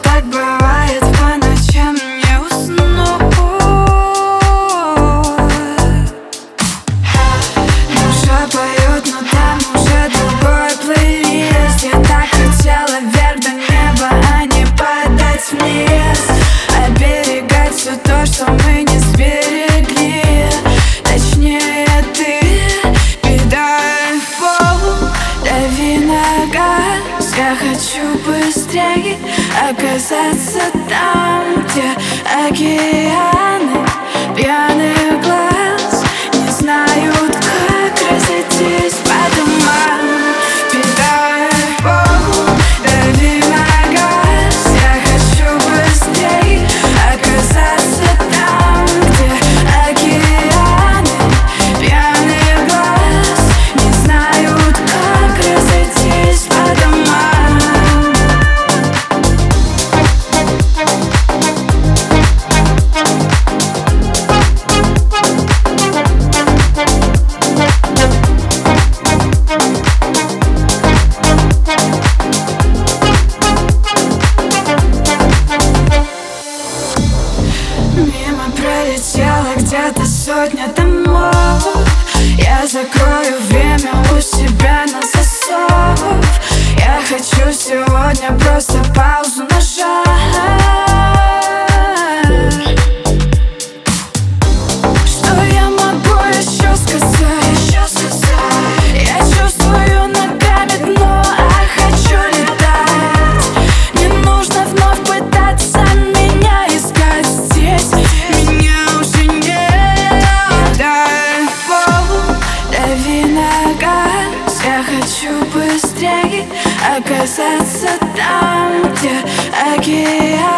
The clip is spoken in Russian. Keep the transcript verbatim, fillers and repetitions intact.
так бывает по ночам, не уснуть. Душа поет, но там уже другой плейлист. Я так хотела вверх до неба, а не падать вниз. Оберегать все то, что мы не сберегли. Точнее ты, кидай в пол, дави на газ. Я хочу быстрее оказаться там, где океаны пьяных глаз не знают, как разойтись по домам. Кидай в пол, дави на газ. Я хочу быстрее оказаться там, где океаны пьяных глаз не знают, как разойтись по домам. Мимо пролетела где-то сотня домов. Я закрою время у себя на засов. Я хочу сегодня просто паузу нажать. Что я могу еще сказать? Еще сказать? Я чувствую ногами дно, а хочу летать. Не нужно вновь пытаться меня искать здесь. Меня уже нет. Дай в пол, дави на газ. Я хочу быстрее оказаться там, где океан